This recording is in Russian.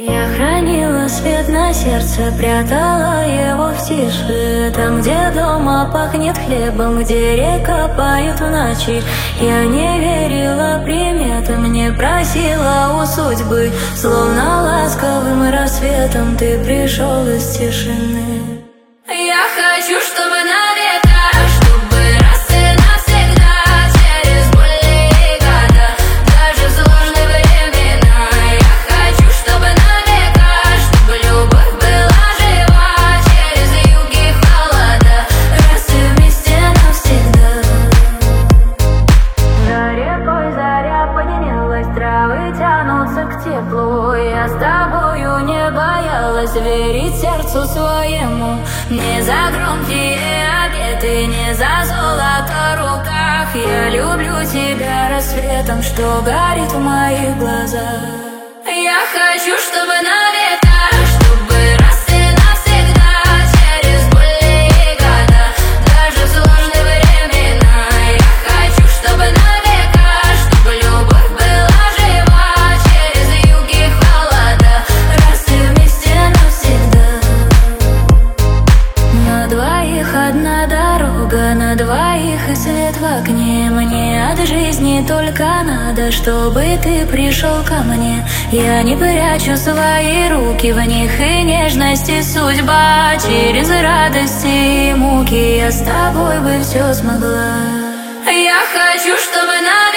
Я хранила свет на сердце, прятала его в тиши. Там, где дома пахнет хлебом, где река поет в ночи. Я не верила приметам, не просила у судьбы. Словно ласковым рассветом ты пришел из тишины. Я хочу, чтобы навек, чтобы раз и навсегда, через боль и года, даже в сложные времена. Я хочу, чтобы навек, чтобы любовь была жива, через юги холода, раз и вместе навсегда. За рекой заря поднялась, травы тянутся к теплу. Я с тобою не боялась верить сердцу своему. Не за громкие обеты, не за золото в руках. Я люблю тебя рассветом, что горит в моих глазах. Я хочу, чтобы навек, чтобы раз и навсегда, через боль и года, даже в сложные времена. Я хочу, чтобы навек, чтобы любовь была жива, через юги холода, раз и вместе навсегда. На двоих одна дорога, на двоих и свет в окне. Мне от жизни только надо, чтобы ты пришел ко мне. Я не прячу свои руки, в них и нежность, и судьба. Через радости и муки я с тобой бы все смогла. Я хочу, чтобы на